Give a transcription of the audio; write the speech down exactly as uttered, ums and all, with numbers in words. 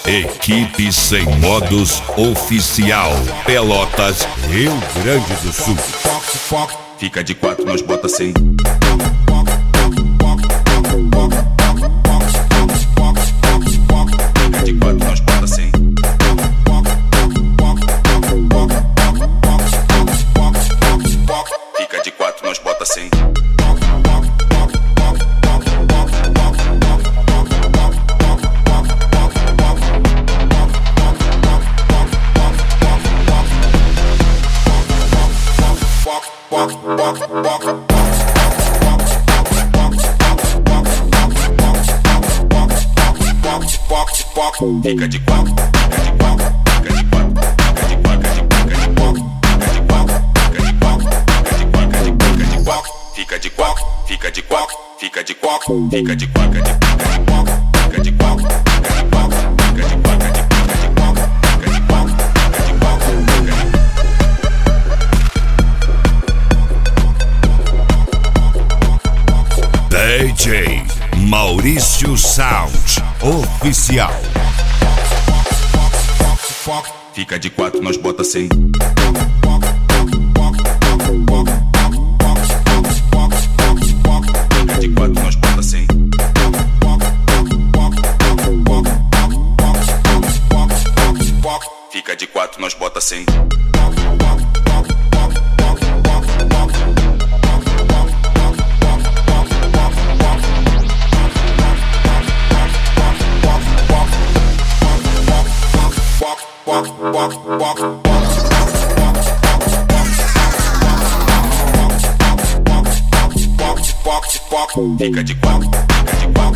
Equipe Sem Modos Oficial, Pelotas, Rio Grande do Sul. Fica de quatro, nós bota cem. Fica de quatro, nós bota cem. Fica de quatro, nós bota cem. Fica de quatro, fica de quatro, fica de quatro, fica de quatro, fica de quatro, fica de quatro, fica de quatro, fica de quatro, fica de quatro, fica de quatro, fica de quatro, fica de quatro, fica de quatro. D J Maurício Sound Oficial. Fica de quatro, nós bota cem. Fica de quatro, nós bota cem. Fica de quatro, nós bota cem. Fica de quatro, fica de quatro.